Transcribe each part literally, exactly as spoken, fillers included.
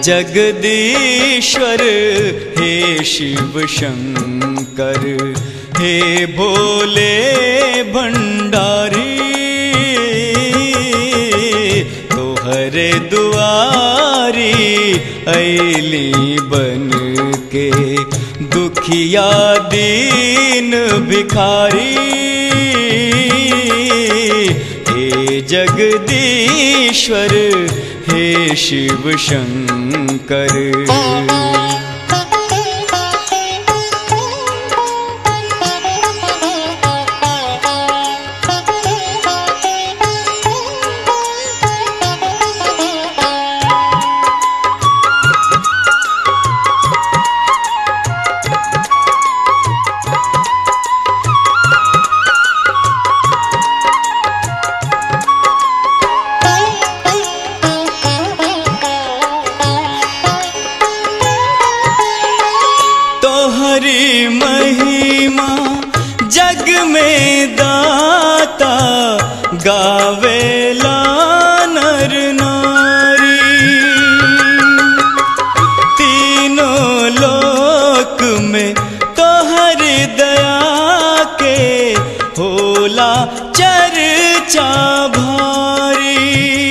जगदीश्वर हे शिव शंकर, हे भोले भंडारी, तोहरे दुआरी ऐली बन के दुखिया दीन भिखारी। हे जगदीश्वर हे शिव शंकर। तोहरी महिमा जग में दाता, गावेला नर नारी। तीनों लोक में तोहरी दया के होला चर्चा भारी।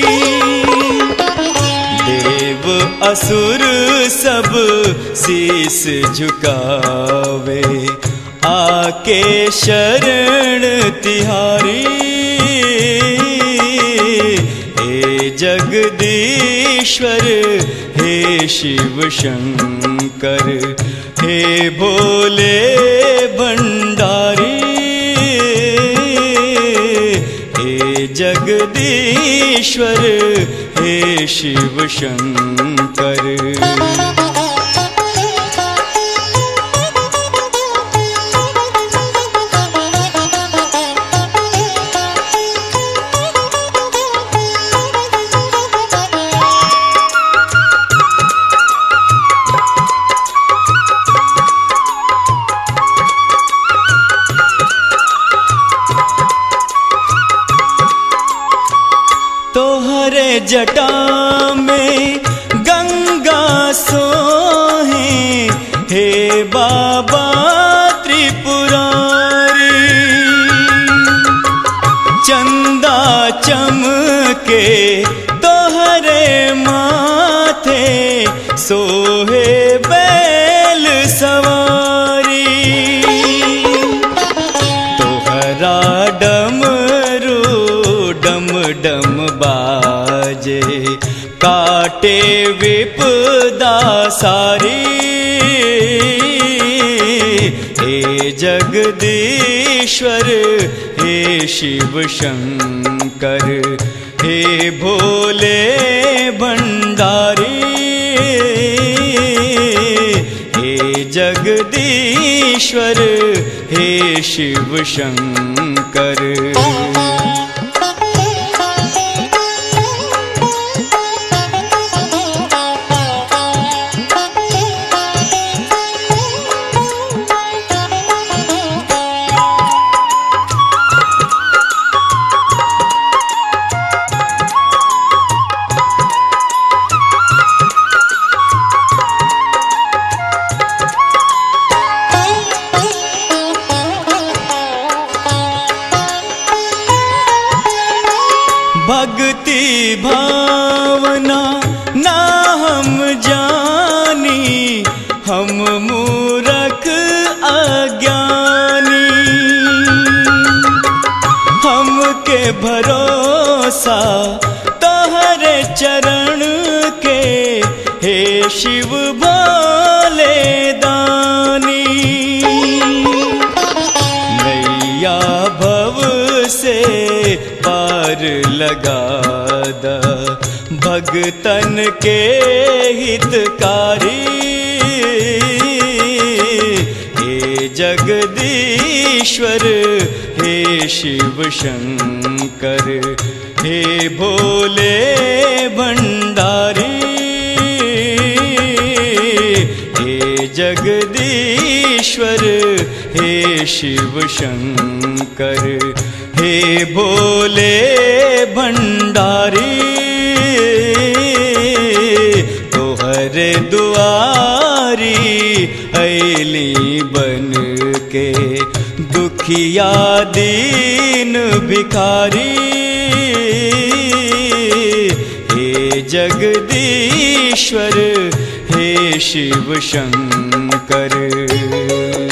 देव असुर सब शीस झुकावे, आके शरण तिहारी। हे जगदीश्वर हे शिव शंकर, हे भोले भंडारी। हे जगदीश्वर हे शिव शंकर। तोहरे जटा में गंगा सोहे, हे बाबा त्रिपुरारी। चंदा चमके तोहरे माथे, सोहे बैल सवारी। तोहरा डमरू डम डम बाजे, काटे विपदा सारी। हे जगदीश्वर हे शिव शंकर, हे भोले भंडारी। हे जगदीश्वर हे शिव शंकर। भक्ति भावना ना हम जानी, हम मूरख अज्ञानी। हमके भरोसा तोहरे चरण के, हे शिव भोले दानी। नैया भव से पार लगा दा, भगतन के हितकारी। हे जगदीश्वर हे शिव शंकर, हे भोले भंडारी। हे जगदीश्वर हे शिव शंकर, हे भोले भंडारी। तोहरे दुआरी ऐली बन के दुखिया दीन भिखारी। हे जगदीश्वर हे शिव शंकर।